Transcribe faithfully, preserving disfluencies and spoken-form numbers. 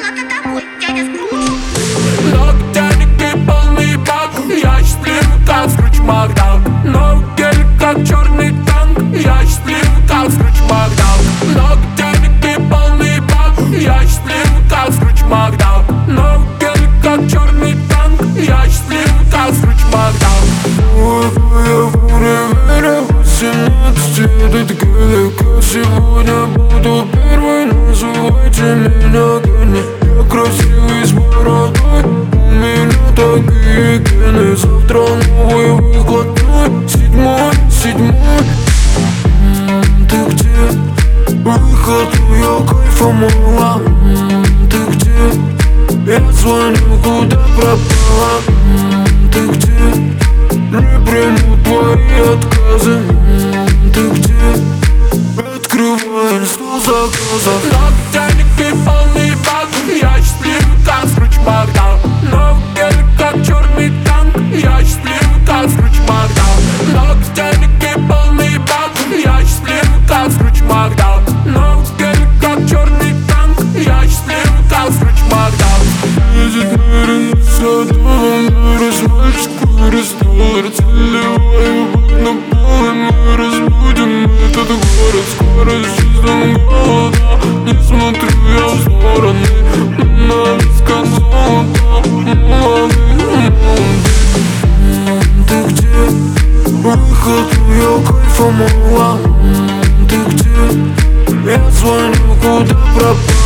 куда-то домой, дядя Скрудж. Ногтяники полный бак, я счастлив, как Скрудж Макдак. Но гель, как черный танк, я счастлив, как Скрудж Макдак. Ногтяники полный бак, я счастлив, как Скрудж Макдак. Но гель, как черный танк, я счастлив, как Скрудж Макдак. восемнадцать, этот гелик, сегодня буду первый, называйте меня Генни. Я красивый с бородой, у меня такие гены. Завтра новый выходной, седьмой, седьмой. М-м, ты где? Выход, я кайфа мало. М-м, ты где? Я звоню, куда пропала? М-м, ты где? Не приму твои отказы. М-м, ты где? Открываем стол заказов. Ногтяники полный бак, я счастлив, как Скрудж Макдак. Но гель, как черный танк, я счастлив, как Скрудж Макдак. Ногтяники полный бак, я счастлив, как Скрудж Макдак. Но гель, как черный танк, я счастлив, как Скрудж Макдак. Едет Мэрин садом, вырос мальчик, вырос доллар. Заливаю бак на пол, и мы разбудим этот город. Скоро с чувством голода не смотрю я в стороны. На висках золото, молодый, молодый. М-м, ты где? Выход, я кайфа мало. М-м, ты где? Я звоню, куда пропал?